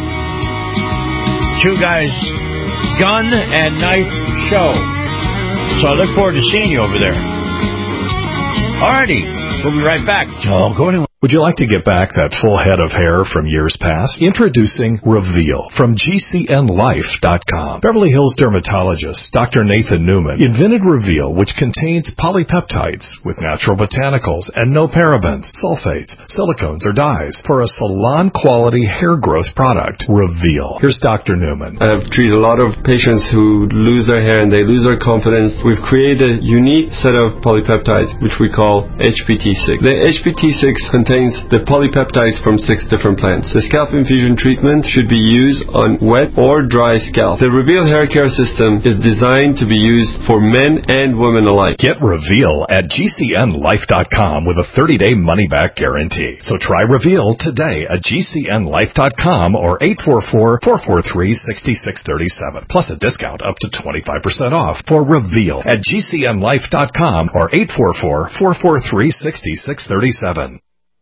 Two Guys Gun and Knife Show. So I look forward to seeing you over there. Alrighty, we'll be right back. Oh, go anywhere. Would you like to get back that full head of hair from years past? Introducing Reveal from G C N life dot com. Beverly Hills dermatologist Doctor Nathan Newman invented Reveal, which contains polypeptides with natural botanicals and no parabens, sulfates, silicones, or dyes for a salon-quality hair growth product. Reveal. Here's Doctor Newman. I've treated a lot of patients who lose their hair and they lose their confidence. We've created a unique set of polypeptides, which we call H P T six. The H P T six contains contains the polypeptides from six different plants. The scalp infusion treatment should be used on wet or dry scalp. The Reveal hair care system is designed to be used for men and women alike. Get Reveal at G C N life dot com with a thirty-day money-back guarantee. So try Reveal today at G C N life dot com or eight four four, four four three, six six three seven, plus a discount up to twenty-five percent off for Reveal at G C N life dot com or eight four four, four four three, six six three seven.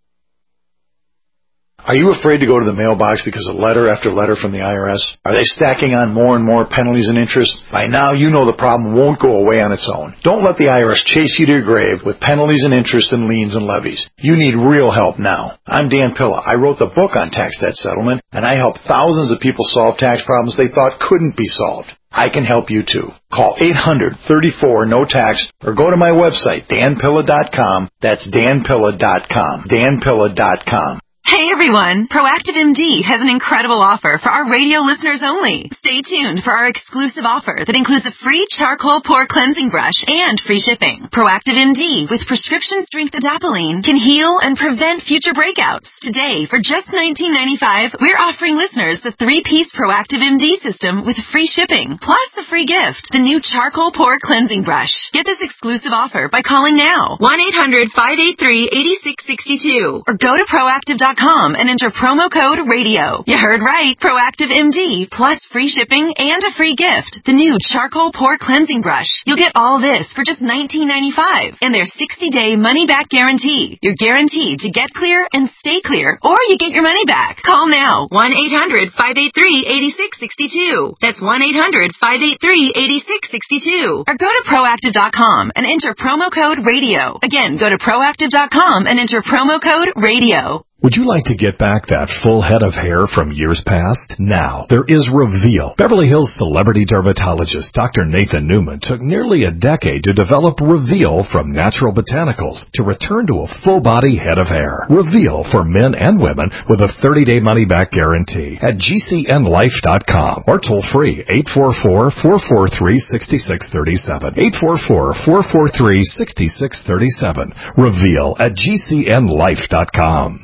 Are you afraid to go to the mailbox because of letter after letter from the I R S? Are they stacking on more and more penalties and interest? By now, you know the problem won't go away on its own. Don't let the I R S chase you to your grave with penalties and interest and liens and levies. You need real help now. I'm Dan Pilla. I wrote the book on tax debt settlement, and I helped thousands of people solve tax problems they thought couldn't be solved. I can help you too. Call eight hundred, thirty-four, no tax or go to my website, dan pilla dot com. That's dan pilla dot com. dan pilla dot com. Hey everyone! Proactive M D has an incredible offer for our radio listeners only. Stay tuned for our exclusive offer that includes a free charcoal pore cleansing brush and free shipping. Proactive M D with prescription strength adapalene can heal and prevent future breakouts. Today, for just nineteen ninety-five dollars, we're offering listeners the three-piece Proactive M D system with free shipping, plus a free gift, the new charcoal pore cleansing brush. Get this exclusive offer by calling now, one eight hundred, five eight three, eight six six two, or go to proactive dot com and enter promo code radio. You heard right. Proactive M D plus free shipping and a free gift. The new charcoal pore cleansing brush. You'll get all this for just nineteen ninety-five dollars and their sixty-day money-back guarantee. You're guaranteed to get clear and stay clear, or you get your money back. Call now. one eight hundred, five eight three, eight six six two. That's one eight hundred, five eight three, eight six six two. Or go to proactive dot com and enter promo code radio. Again, go to proactive dot com and enter promo code radio. Would you like to get back that full head of hair from years past? Now, there is Reveal. Beverly Hills celebrity dermatologist Doctor Nathan Newman took nearly a decade to develop Reveal from natural botanicals to return to a full-body head of hair. Reveal for men and women with a thirty-day money-back guarantee at G C N life dot com or toll-free eight four four, four four three, six six three seven, eight four four, four four three, six six three seven. Reveal at G C N life dot com.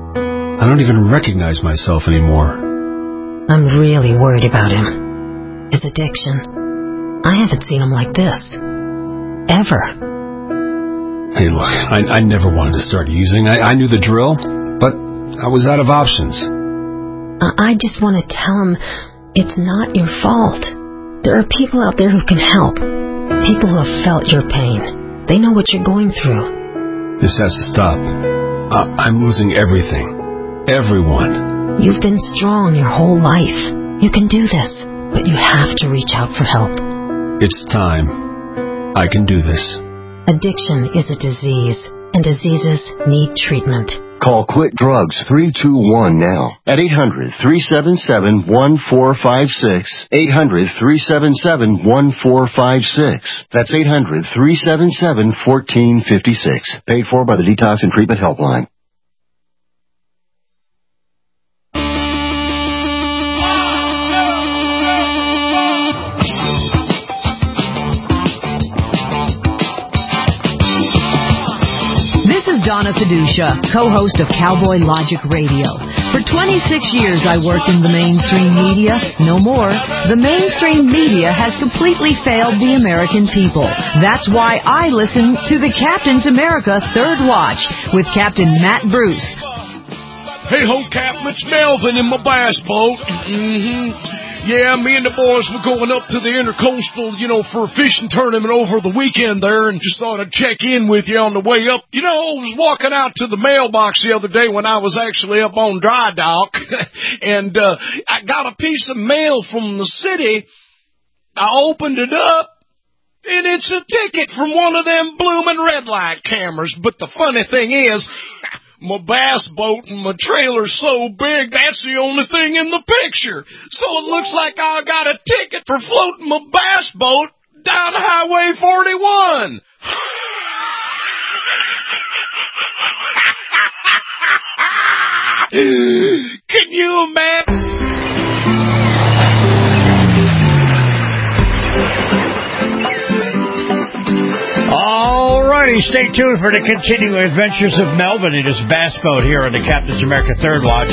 I don't even recognize myself anymore. I'm really worried about him. His addiction. I haven't seen him like this. Ever. Hey, look, I, I never wanted to start using. I, I knew the drill, but I was out of options. I, I just want to tell him it's not your fault. There are people out there who can help. People who have felt your pain. They know what you're going through. This has to stop. I, I'm losing everything. Everyone. You've been strong your whole life. You can do this, but you have to reach out for help. It's time. I can do this. Addiction is a disease, and diseases need treatment. Call Quit Drugs three two one now at eight hundred, three seven seven, one four five six. eight hundred, three seven seven, one four five six. That's eight hundred, three seven seven, one four five six. Paid for by the Detox and Treatment Helpline. Donna Fiducia, co-host of Cowboy Logic Radio. For twenty-six years I worked in the mainstream media. No more. The mainstream media has completely failed the American people. That's why I listen to the Captain's America Third Watch with Captain Matt Bruce. Hey ho, Captain, it's Melvin in my bass boat. Mm-hmm. Yeah, me and the boys were going up to the Intercoastal, you know, for a fishing tournament over the weekend there, and just thought I'd check in with you on the way up. You know, I was walking out to the mailbox the other day when I was actually up on dry dock, and uh, I got a piece of mail from the city. I opened it up, and it's a ticket from one of them bloomin' red light cameras. But the funny thing is, my bass boat and my trailer's so big, that's the only thing in the picture. So it looks like I got a ticket for floating my bass boat down Highway forty-one. Can you imagine? Alrighty, righty, stay tuned for the continuing adventures of Melvin in his bass boat here on the Captain's America Third Watch.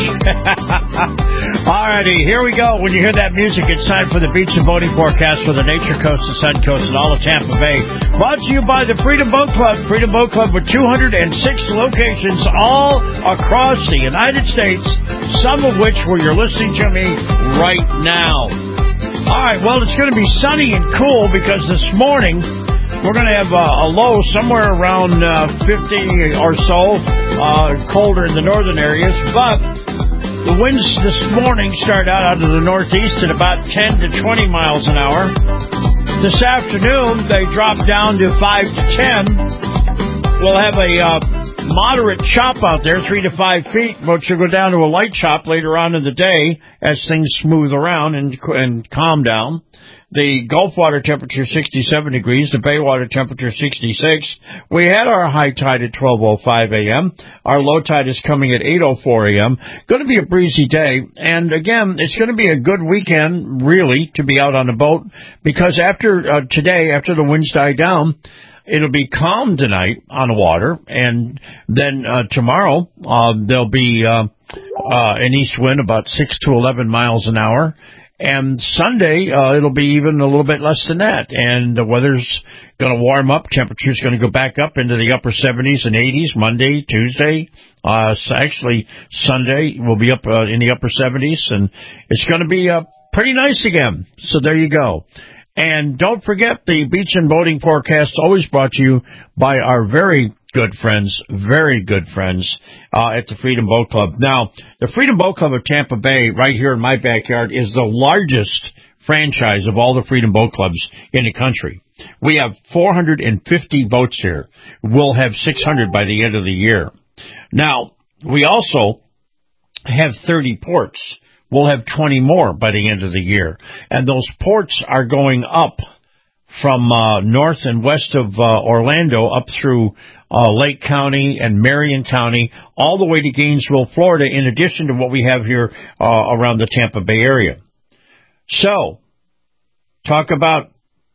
All righty, here we go. When you hear that music, it's time for the beach and boating forecast for the Nature Coast, the Sun Coast, and all of Tampa Bay. Brought to you by the Freedom Boat Club. Freedom Boat Club with two hundred six locations all across the United States, some of which where you're listening to me right now. All right, well, it's going to be sunny and cool because this morning we're going to have uh, a low somewhere around uh, fifty or so, uh, colder in the northern areas, but the winds this morning start out out of the northeast at about ten to twenty miles an hour. This afternoon, they drop down to five to ten. We'll have a uh, moderate chop out there, three to five feet, which will go down to a light chop later on in the day as things smooth around and, and calm down. The Gulf water temperature sixty-seven degrees, the Bay water temperature sixty-six. We had our high tide at twelve oh five a.m. Our low tide is coming at eight oh four a.m. Going to be a breezy day, and again, it's going to be a good weekend, really, to be out on a boat, because after uh, today, after the winds die down, it'll be calm tonight on the water, and then uh, tomorrow uh, there'll be uh, uh, an east wind about six to eleven miles an hour. And Sunday, uh, it'll be even a little bit less than that. And the weather's going to warm up. Temperature's going to go back up into the upper seventies and eighties Monday, Tuesday. Uh, so actually, Sunday will be up uh, in the upper seventies. And it's going to be uh, pretty nice again. So there you go. And don't forget, the beach and boating forecast is always brought to you by our very good friends, very good friends uh, at the Freedom Boat Club. Now, the Freedom Boat Club of Tampa Bay, right here in my backyard, is the largest franchise of all the Freedom Boat Clubs in the country. We have four hundred fifty boats here. We'll have six hundred by the end of the year. Now, we also have thirty ports. We'll have twenty more by the end of the year. And those ports are going up from uh, north and west of uh, Orlando up through uh, Lake County and Marion County, all the way to Gainesville, Florida, in addition to what we have here uh, around the Tampa Bay area. So, talk about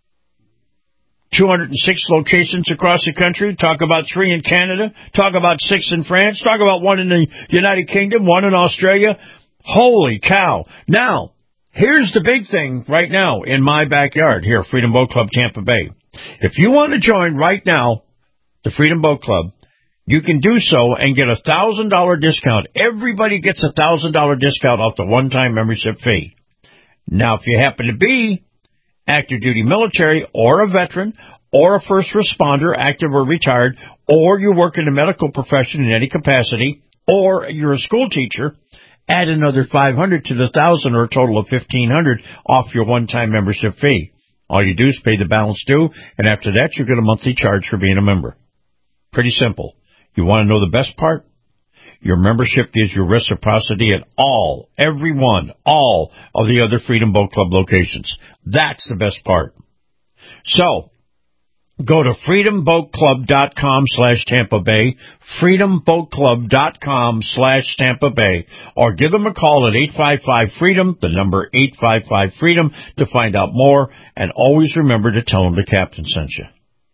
two hundred six locations across the country, talk about three in Canada, talk about six in France, talk about one in the United Kingdom, one in Australia. Holy cow. Now, here's the big thing right now in my backyard here, Freedom Boat Club, Tampa Bay. If you want to join right now, the Freedom Boat Club, you can do so and get a one thousand dollars discount. Everybody gets a one thousand dollars discount off the one-time membership fee. Now, if you happen to be active duty military or a veteran or a first responder, active or retired, or you work in the medical profession in any capacity, or you're a school teacher, add another five hundred dollars to the one thousand dollars, or a total of fifteen hundred dollars off your one-time membership fee. All you do is pay the balance due, and after that, you get a monthly charge for being a member. Pretty simple. You want to know the best part? Your membership gives you reciprocity at all, every one, all of the other Freedom Boat Club locations. That's the best part. So, go to freedomboatclub.com slash Tampa Bay, freedomboatclub.com slash Tampa Bay, or give them a call at eight five five freedom, the number eight five five freedom, to find out more, and always remember to tell them the captain sent you.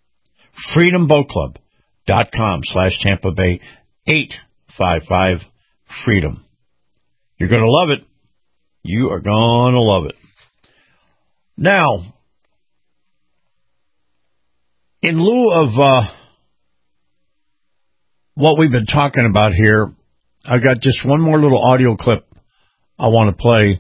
freedomboatclub.com slash Tampa Bay, eight five five freedom. You're going to love it. You are going to love it. Now, in lieu of uh, what we've been talking about here, I've got just one more little audio clip I want to play.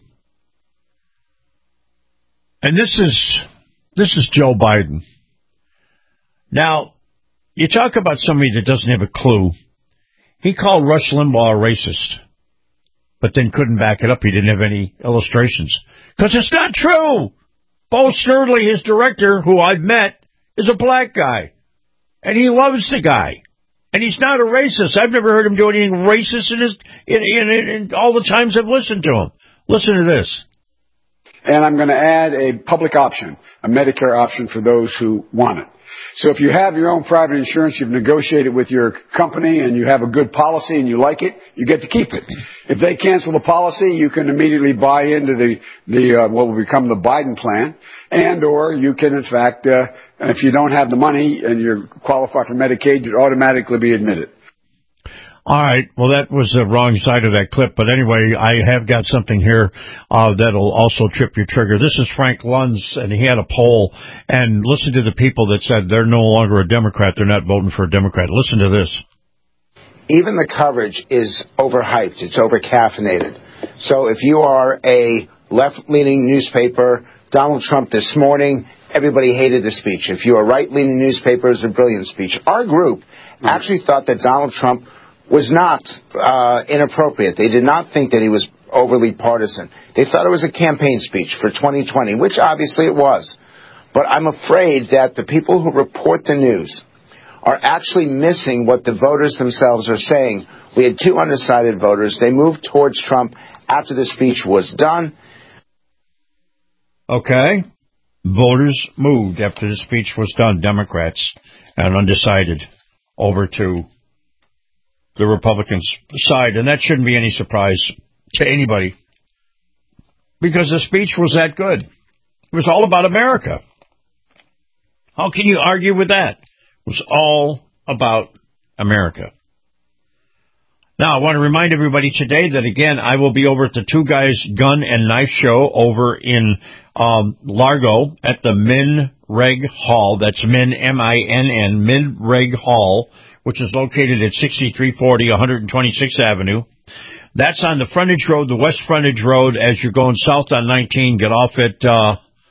And this is this is Joe Biden. Now, you talk about somebody that doesn't have a clue. He called Rush Limbaugh a racist, but then couldn't back it up. He didn't have any illustrations. Because it's not true. Bo Snerdley, his director, who I've met, is a black guy. And he loves the guy. And he's not a racist. I've never heard him do anything racist in, his, in, in, in, in all the times I've listened to him. Listen to this. And I'm going to add a public option, a Medicare option for those who want it. So if you have your own private insurance, you've negotiated with your company and you have a good policy and you like it, you get to keep it. If they cancel the policy, you can immediately buy into the, the uh, what will become the Biden plan, and or you can, in fact, uh, And if you don't have the money and you qualify for Medicaid, you'd automatically be admitted. All right. Well, that was the wrong side of that clip. But anyway, I have got something here uh, that'll also trip your trigger. This is Frank Luntz, and he had a poll. And listen to the people that said they're no longer a Democrat. They're not voting for a Democrat. Listen to this. Even the coverage is overhyped. It's overcaffeinated. So if you are a left-leaning newspaper, Donald Trump this morning, everybody hated the speech. If you're a right-leaning newspaper, it's a brilliant speech. Our group actually thought that Donald Trump was not uh, inappropriate. They did not think that he was overly partisan. They thought it was a campaign speech for twenty twenty, which obviously it was. But I'm afraid that the people who report the news are actually missing what the voters themselves are saying. We had two undecided voters. They moved towards Trump after the speech was done. Okay. Voters moved after the speech was done, Democrats and undecided, over to the Republican side. And that shouldn't be any surprise to anybody, because the speech was that good. It was all about America. How can you argue with that? It was all about America. Now, I want to remind everybody today that, again, I will be over at the Two Guys Gun and Knife Show over in um, Largo at the Min Reg Hall. That's Min, M I N N, Min Reg Hall, which is located at sixty-three forty one twenty-sixth Avenue. That's on the frontage road, the west frontage road, as you're going south on nineteen. Get off at uh,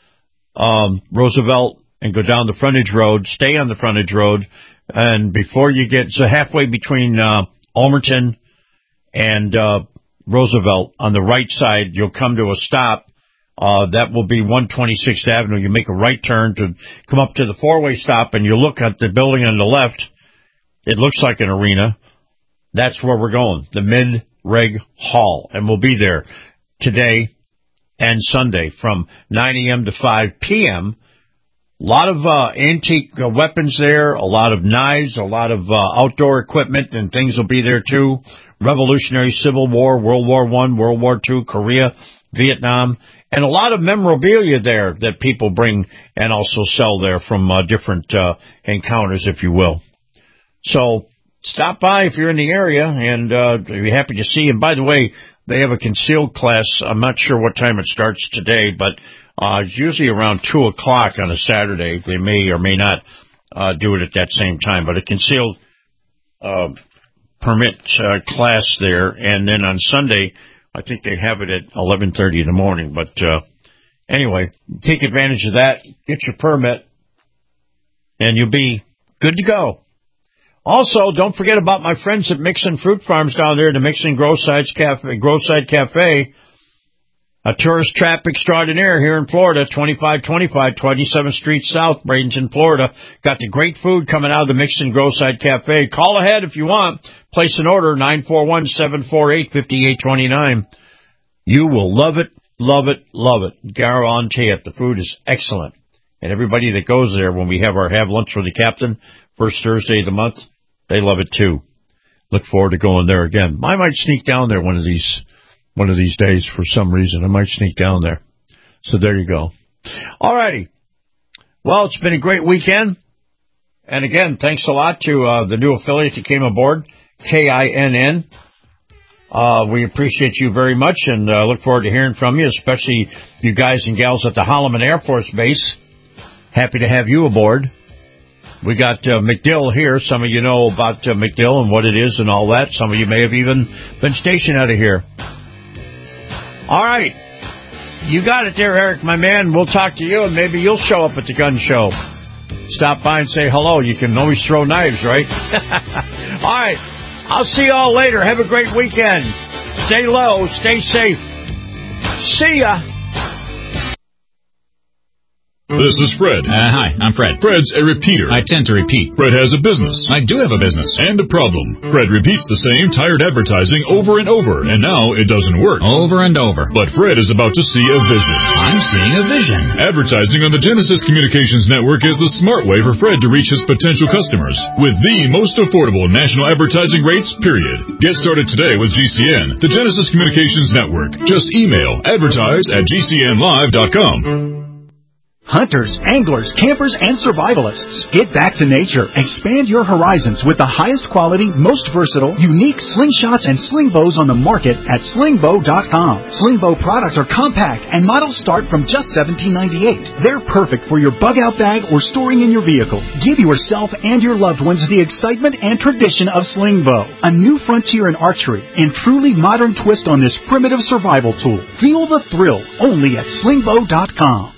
um, Roosevelt and go down the frontage road. Stay on the frontage road. And before you get, so halfway between uh, Almerton and uh, Roosevelt, on the right side, you'll come to a stop. Uh, that will be one twenty-sixth Avenue. You make a right turn to come up to the four-way stop, and you look at the building on the left. It looks like an arena. That's where we're going, the Mid-Reg Hall. And we'll be there today and Sunday from nine a.m. to five p.m. A lot of uh, antique uh, weapons there, a lot of knives, a lot of uh, outdoor equipment and things will be there too. Revolutionary Civil War, World War One, World War Two, Korea, Vietnam, and a lot of memorabilia there that people bring and also sell there from uh, different uh, encounters, if you will. So stop by if you're in the area, and uh, I'd be happy to see you. And by the way, they have a concealed class. I'm not sure what time it starts today, but uh, it's usually around two o'clock on a Saturday. They may or may not uh, do it at that same time, but a concealed uh, permit uh, class there. And then on Sunday, I think they have it at eleven thirty in the morning. But uh, anyway, take advantage of that. Get your permit, and you'll be good to go. Also, don't forget about my friends at Mixon Fruit Farms down there, the Mixon Growside Cafe, Growside Cafe, a tourist trap extraordinaire here in Florida, twenty-five twenty-five twenty-seventh Street South, Bradenton, Florida. Got the great food coming out of the Mixon Growside Cafe. Call ahead if you want. Place an order, nine four one, seven four eight, five eight two nine. You will love it, love it, love it. Guarantee it. The food is excellent. And everybody that goes there, when we have our Have Lunch with the Captain, first Thursday of the month, they love it too. Look forward to going there again. I might sneak down there one of these one of these days for some reason. I might sneak down there. So there you go. All righty. Well, it's been a great weekend. And again, thanks a lot to uh, the new affiliate that came aboard, K I N N. Uh, we appreciate you very much and uh, look forward to hearing from you, especially you guys and gals at the Holloman Air Force Base. Happy to have you aboard. We got uh, MacDill here. Some of you know about uh, MacDill and what it is and all that. Some of you may have even been stationed out of here. All right. You got it there, Eric, my man. We'll talk to you, and maybe you'll show up at the gun show. Stop by and say hello. You can always throw knives, right? All right. I'll see you all later. Have a great weekend. Stay low. Stay safe. See ya. This is Fred. Uh, hi, I'm Fred. Fred's a repeater. I tend to repeat. Fred has a business. I do have a business. And a problem. Fred repeats the same tired advertising over and over, and now it doesn't work. Over and over. But Fred is about to see a vision. I'm seeing a vision. Advertising on the Genesis Communications Network is the smart way for Fred to reach his potential customers with the most affordable national advertising rates, period. Get started today with G C N, the Genesis Communications Network. Just email advertise at G C N live dot com. Hunters, anglers, campers, and survivalists. Get back to nature. Expand your horizons with the highest quality, most versatile, unique slingshots and sling bows on the market at sling bow dot com. Sling bow products are compact and models start from just seventeen ninety-eight. They're perfect for your bug out bag or storing in your vehicle. Give yourself and your loved ones the excitement and tradition of sling bow. A new frontier in archery and truly modern twist on this primitive survival tool. Feel the thrill only at sling bow dot com.